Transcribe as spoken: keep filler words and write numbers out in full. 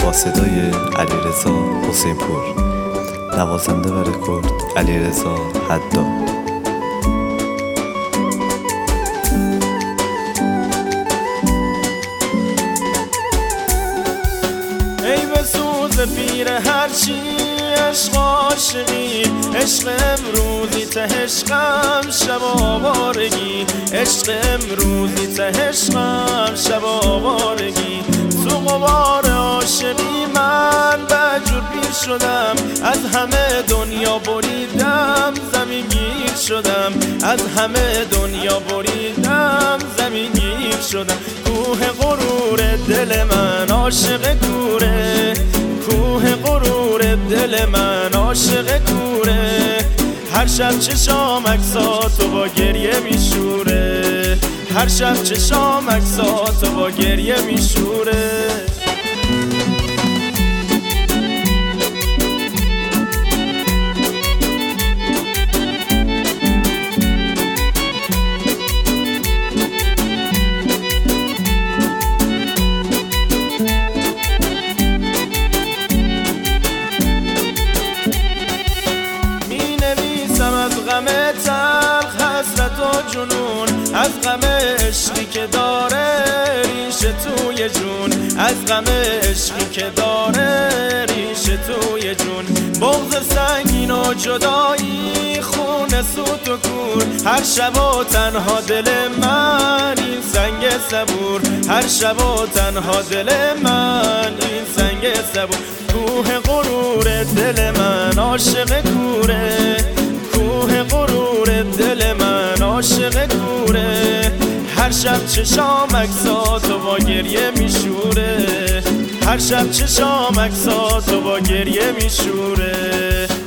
با صدای علیرضا حسینپور، نوازنده و رکورد علیرضا حداد. ای به سوز پیر هرچی عشق عاشقی، عشق امروزی ته عشقم شب آوارگی، عشق امروزی ته عشقم شب آوارگی. تو غبار عاشقی من بجور پیر شدم، از همه دنیا بریدم زمین گیر شدم، از همه دنیا بریدم زمین گیر شدم. کوه غرور دل من عاشق کوره، کوه غرور دل من عاشق کوره. هر شب چشام عکساتو با گریه میشوره، هر شب چشام عکساتو با گریه میشوره. از غم تلخ حسرت و جنون، از غم عشقی که داره ریشه توی جون، از غم عشقی که داره ریشه توی جون. بغض سنگین و جدایی خون سوت و کور، هر شب و تنها دل من این سنگ صبور، هر شب و تنها دل من این سنگ صبور. کوه غرور دل من عاشق کوره، کوه غرور دل من عاشق کوره. هر شب چشام عکساتو با گریه میشوره، هر شب چشام عکساتو با گریه میشوره.